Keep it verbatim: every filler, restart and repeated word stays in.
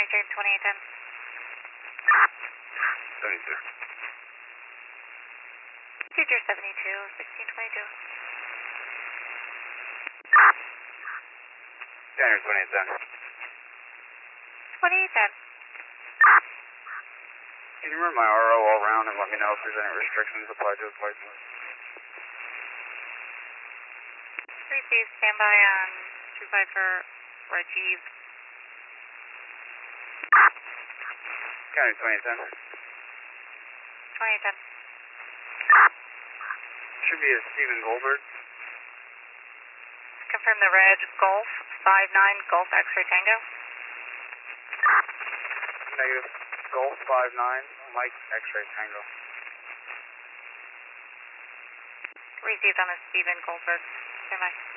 answering twenty-eight ten. seventy-two. Future seventy-two, sixteen twenty-two. Standard twenty-eight ten. twenty-eight ten. Can you run my R O all around and let me know if there's any restrictions applied to his license? Receive, standby on two five for Rajiv. County twenty-eight ten. twenty-eight ten. Should be a Stephen Goldberg. Confirm the red Golf, five nine Golf X-ray Tango. Negative. Golf five nine, Mike X-ray Tango. Received on a Stephen Goldberg. Standby.